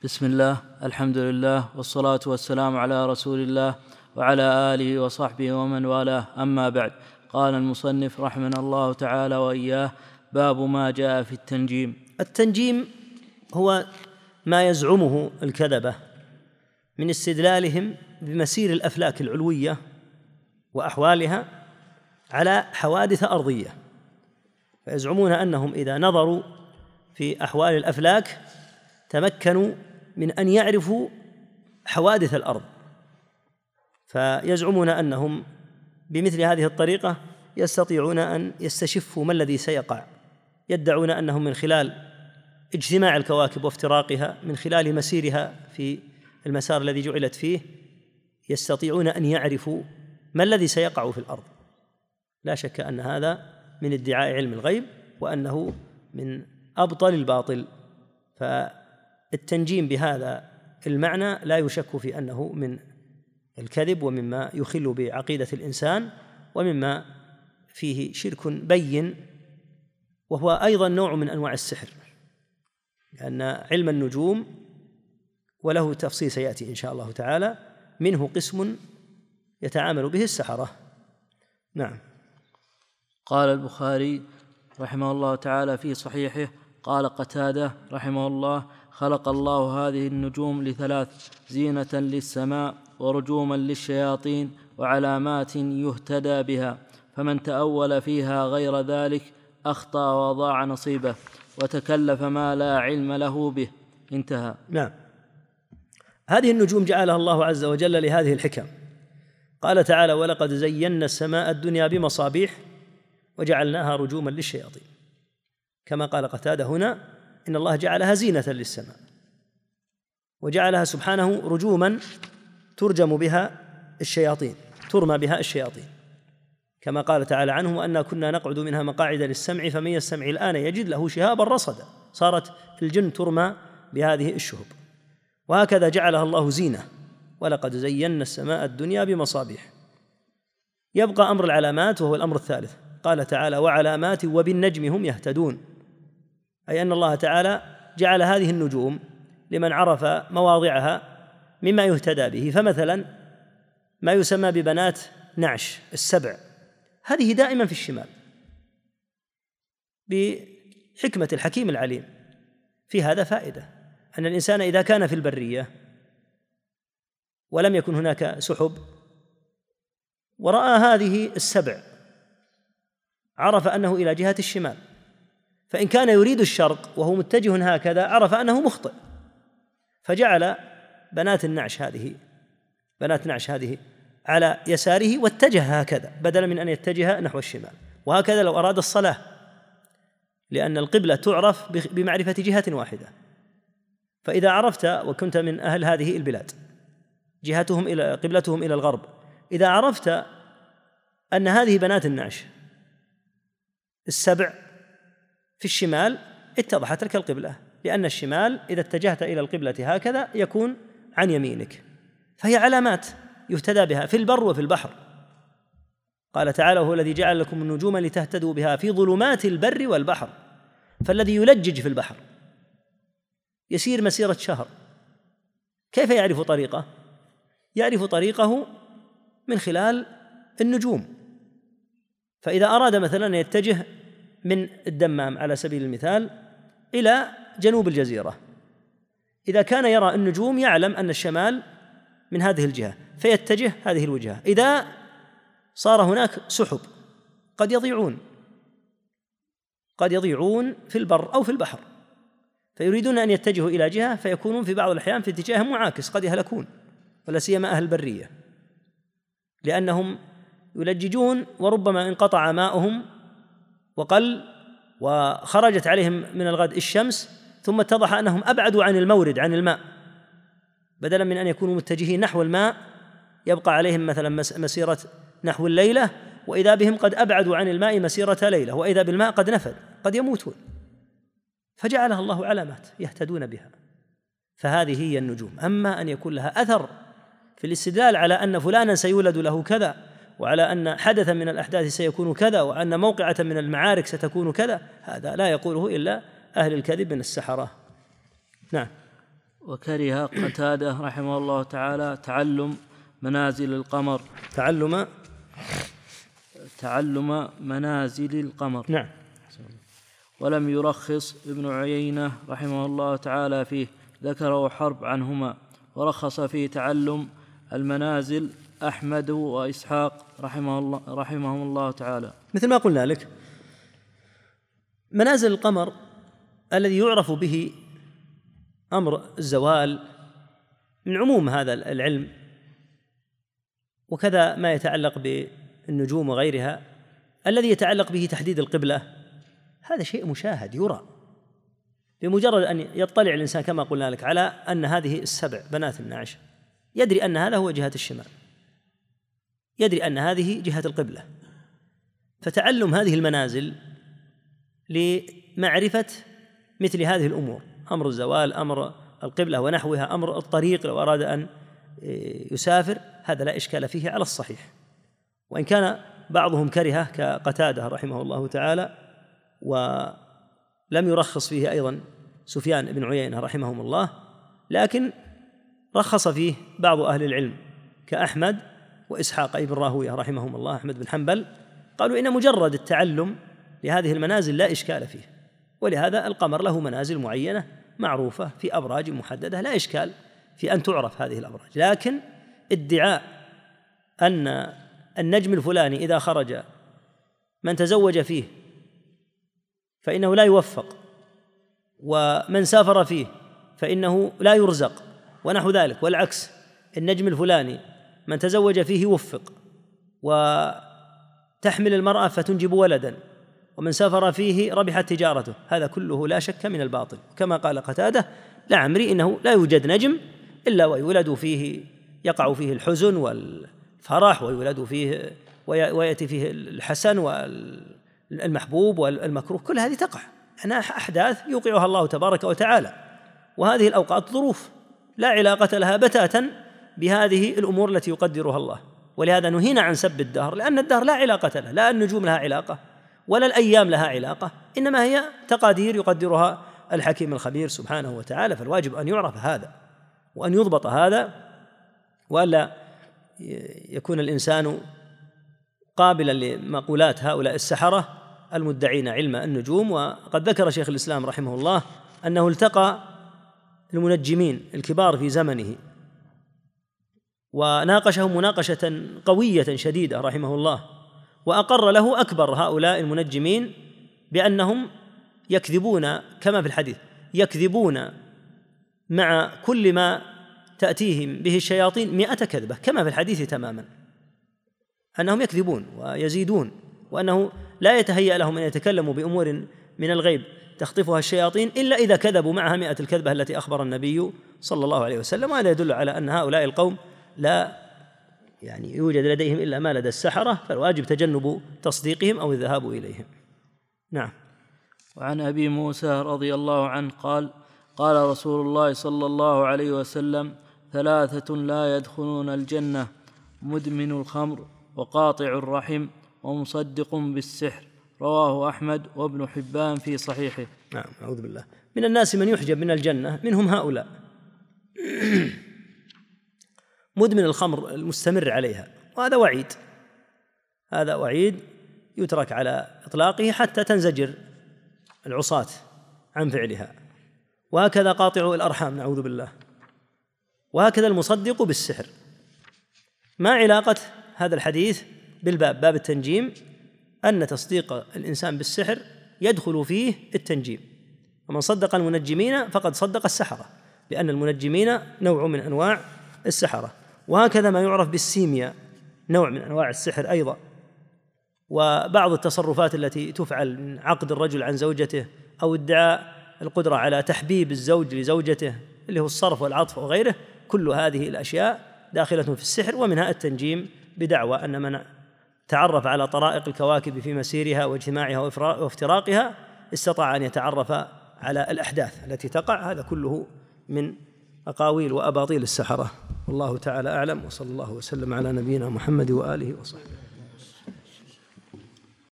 بسم الله، الحمد لله، والصلاة والسلام على رسول الله وعلى آله وصحبه ومن والاه، أما بعد. قال المصنف رحمنا الله تعالى وإياه: باب ما جاء في التنجيم. التنجيم هو ما يزعمه الكذبة من استدلالهم بمسير الأفلاك العلوية وأحوالها على حوادث أرضية، فيزعمون أنهم إذا نظروا في أحوال الأفلاك تمكنوا من أن يعرفوا حوادث الأرض، فيزعمون أنهم بمثل هذه الطريقة يستطيعون أن يستشفوا ما الذي سيقع. يدعون أنهم من خلال اجتماع الكواكب وافتراقها، من خلال مسيرها في المسار الذي جعلت فيه، يستطيعون أن يعرفوا ما الذي سيقع في الأرض. لا شك أن هذا من ادعاء علم الغيب، وأنه من أبطل الباطل. فالتنجيم بهذا المعنى لا يشك في أنه من الكذب، ومما يخل بعقيدة الإنسان، ومما فيه شرك بين، وهو أيضا نوع من أنواع السحر، لأن علم النجوم وله تفصيل سيأتي إن شاء الله تعالى، منه قسم يتعامل به السحرة. نعم. قال البخاري رحمه الله تعالى في صحيحه: قال قتادة رحمه الله: خلق الله هذه النجوم لثلاث: زينة للسماء، ورجوما للشياطين، وعلامات يهتدى بها، فمن تأول فيها غير ذلك أخطأ وضاع نصيبه، وتكلف ما لا علم له به. انتهى. نعم. هذه النجوم جعلها الله عز وجل لهذه الحكم. قال تعالى: ولقد زينا السماء الدنيا بمصابيح وجعلناها رجوما للشياطين. كما قال قتادة هنا، إن الله جعلها زينة للسماء، وجعلها سبحانه رجوما ترجم بها الشياطين، ترمى بها الشياطين، كما قال تعالى عنه: وأنا كنا نقعد منها مقاعد للسمع فمن يستمع الآن يجد له شهابا رصدا. صارت الجن ترمى بهذه الشهب. وهكذا جعلها الله زينة: ولقد زينا السماء الدنيا بمصابيح. يبقى أمر العلامات، وهو الأمر الثالث. قال تعالى: وعلامات وبالنجم هم يهتدون، أي أن الله تعالى جعل هذه النجوم لمن عرف مواضعها مما يهتدى به. فمثلا ما يسمى ببنات نعش السبع، هذه دائما في الشمال، بحكمة الحكيم العليم. في هذا فائدة، أن الإنسان إذا كان في البرية ولم يكن هناك سحب ورأى هذه السبع، عرف أنه إلى جهة الشمال، فإن كان يريد الشرق وهو متجه هكذا عرف أنه مخطئ، فجعل بنات نعش هذه على يساره واتجه هكذا بدلا من أن يتجه نحو الشمال. وهكذا لو أراد الصلاة، لأن القبلة تعرف بمعرفة جهة واحدة. فإذا عرفت وكنت من أهل هذه البلاد قبلتهم إلى الغرب، إذا عرفت أن هذه بنات النعش السبع في الشمال، اتضحت لك القبلة، لأن الشمال إذا اتجهت إلى القبلة هكذا يكون عن يمينك. فهي علامات يهتدى بها في البر وفي البحر. قال تعالى: هو الذي جعل لكم النجوم لتهتدوا بها في ظلمات البر والبحر. فالذي يلجج في البحر يسير مسيرة شهر، كيف يعرف طريقه؟ يعرف طريقه من خلال النجوم. فإذا أراد مثلا أن يتجه من الدمام على سبيل المثال إلى جنوب الجزيرة، إذا كان يرى النجوم يعلم أن الشمال من هذه الجهة فيتجه هذه الوجهة. إذا صار هناك سحب قد يضيعون في البر أو في البحر، فيريدون أن يتجهوا إلى جهة فيكونون في بعض الأحيان في اتجاه معاكس، قد يهلكون، ولا سيما أهل البرية، لأنهم يلججون وربما انقطع ماؤهم وقل وخرجت عليهم من الغد الشمس، ثم اتضح أنهم أبعدوا عن المورد، عن الماء، بدلا من أن يكونوا متجهين نحو الماء يبقى عليهم مثلا مسيرة نحو الليلة، وإذا بهم قد أبعدوا عن الماء مسيرة ليلة، وإذا بالماء قد نفد، قد يموتون. فجعلها الله علامات يهتدون بها. فهذه هي النجوم. أما أن يكون لها أثر في الاستدلال على أن فلانا سيولد له كذا، وعلى أن حدثا من الأحداث سيكون كذا، وأن موقعة من المعارك ستكون كذا، هذا لا يقوله إلا أهل الكذب من السحرة. نعم. وكره قتادة رحمه الله تعالى تعلم منازل القمر. تعلم منازل القمر. نعم. ولم يرخص ابن عيينة رحمه الله تعالى فيه، ذكره حرب عنهما، ورخص في تعلم المنازل أحمد وإسحاق رحمهم الله تعالى. مثل ما قلنا لك، منازل القمر الذي يعرف به أمر الزوال من عموم هذا العلم، وكذا ما يتعلق بالنجوم وغيرها، الذي يتعلق به تحديد القبلة، هذا شيء مشاهد يرى بمجرد أن يطلع الإنسان كما قلنا لك على أن هذه السبع بنات النعش، يدري أن هذا هو جهة الشمال، يدري أن هذه جهة القبلة. فتعلم هذه المنازل لمعرفة مثل هذه الأمور، أمر الزوال، أمر القبلة ونحوها، أمر الطريق لو أراد أن يسافر، هذا لا إشكال فيه على الصحيح. وإن كان بعضهم كرهه كقتادة رحمه الله تعالى، ولم يرخص فيه أيضا سفيان بن عيينة رحمهم الله، لكن رخص فيه بعض أهل العلم كأحمد وإسحاق بن راهويه رحمهم الله، أحمد بن حنبل، قالوا إن مجرد التعلم لهذه المنازل لا إشكال فيه. ولهذا القمر له منازل معينة معروفة في أبراج محددة، لا إشكال في أن تعرف هذه الأبراج. لكن ادعاء أن النجم الفلاني إذا خرج من تزوج فيه فإنه لا يوفق، ومن سافر فيه فإنه لا يرزق، ونحو ذلك، والعكس، النجم الفلاني من تزوج فيه يوفق وتحمل المرأة فتنجب ولدا، ومن سافر فيه ربحت تجارته، هذا كله لا شك من الباطل. كما قال قتادة: لعمري إنه لا يوجد نجم إلا ويولد فيه، يقع فيه الحزن والفرح، ويولد فيه ويأتي فيه الحسن والمحبوب والمكروه، كل هذه تقع، أنها أحداث يوقعها الله تبارك وتعالى، وهذه الأوقات ظروف لا علاقة لها بتاتا بهذه الأمور التي يقدرها الله. ولهذا نهينا عن سب الدهر، لأن الدهر لا علاقة له، لا النجوم لها علاقة ولا الأيام لها علاقة، إنما هي تقادير يقدرها الحكيم الخبير سبحانه وتعالى. فالواجب أن يعرف هذا وأن يضبط هذا، وألا يكون الإنسان قابلا لمقولات هؤلاء السحرة المدعين علم النجوم. وقد ذكر شيخ الإسلام رحمه الله أنه التقى المنجمين الكبار في زمنه وناقشهم مناقشة قوية شديدة رحمه الله، وأقر له أكبر هؤلاء المنجمين بأنهم يكذبون كما في الحديث، يكذبون مع كل ما تأتيهم به الشياطين 100 كذبة، كما في الحديث تماما، أنهم يكذبون ويزيدون، وأنه لا يتهيأ لهم أن يتكلموا بأمور من الغيب تخطفها الشياطين إلا إذا كذبوا معها 100 الكذبة التي أخبر النبي صلى الله عليه وسلم. وهذا يدل على أن هؤلاء القوم لا يوجد لديهم إلا ما لدى السحرة، فالواجب تجنب تصديقهم أو الذهاب إليهم. نعم. وعن أبي موسى رضي الله عنه قال: قال رسول الله صلى الله عليه وسلم: 3 لا يدخلون الجنة: مدمن الخمر، وقاطع الرحم، ومصدق بالسحر. رواه أحمد وابن حبان في صحيحه. نعم، أعوذ بالله. من الناس من يحجب من الجنة، منهم هؤلاء مدمن الخمر المستمر عليها، وهذا وعيد، هذا وعيد يترك على إطلاقه حتى تنزجر العصاة عن فعلها. وهكذا قاطع الأرحام، نعوذ بالله. وهكذا المصدق بالسحر. ما علاقة هذا الحديث بالباب، باب التنجيم؟ أن تصديق الإنسان بالسحر يدخل فيه التنجيم، ومن صدق المنجمين فقد صدق السحرة، لأن المنجمين نوع من أنواع السحرة. وهكذا ما يعرف بالسيمياء، نوع من أنواع السحر أيضا. وبعض التصرفات التي تفعل من عقد الرجل عن زوجته، أو ادعاء القدرة على تحبيب الزوج لزوجته اللي هو الصرف والعطف وغيره، كل هذه الأشياء داخلة في السحر. ومنها التنجيم بدعوى أن من تعرف على طرائق الكواكب في مسيرها واجتماعها وافتراقها استطاع أن يتعرف على الأحداث التي تقع. هذا كله من أقاويل وأباطيل السحرة. والله تعالى أعلم، وصلى الله وسلم على نبينا محمد وآله وصحبه.